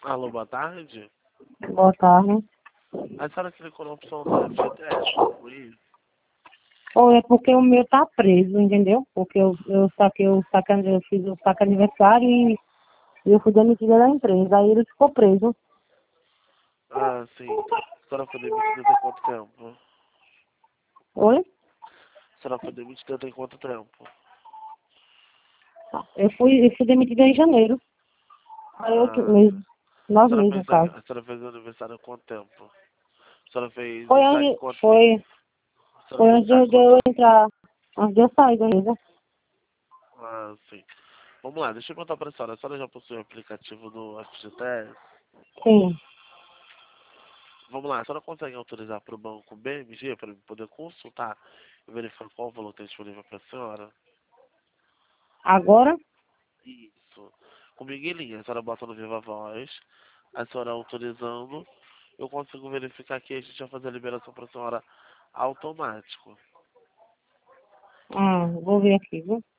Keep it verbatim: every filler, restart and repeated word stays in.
Alô, boa tarde. Boa tarde. A senhora clicou na opção do F G T S, concluir? Ou é porque o meu tá preso, entendeu? Porque eu, eu saquei o saque, eu fiz o saque aniversário e, e eu fui demitida da empresa. Aí ele ficou preso. Ah, sim. A senhora foi demitida tem quanto tempo? Oi? A senhora foi demitida tem quanto tempo? Eu fui, eu fui demitida em janeiro. Aí oito Ah, meses. a Nove senhora meses, no fez, caso. a senhora fez aniversário há quanto tempo? A senhora fez Foi, o saque antes- quanto? foi, A senhora foi fez antes o de eu saque de quanto eu tempo? entrar, antes de eu sair da empresa. Ah, sim. Vamos lá, deixa eu contar pra senhora. A senhora já possui o aplicativo do F G T S? Sim. Vamos lá, a senhora consegue autorizar para o banco B M G para poder consultar e verificar qual o valor tem disponível para a senhora? Agora? Isso. Comigo em linha, a senhora bota no Viva Voz, a senhora autorizando, eu consigo verificar que a gente vai fazer a liberação para a senhora automático. Ah, vou ver aqui, viu?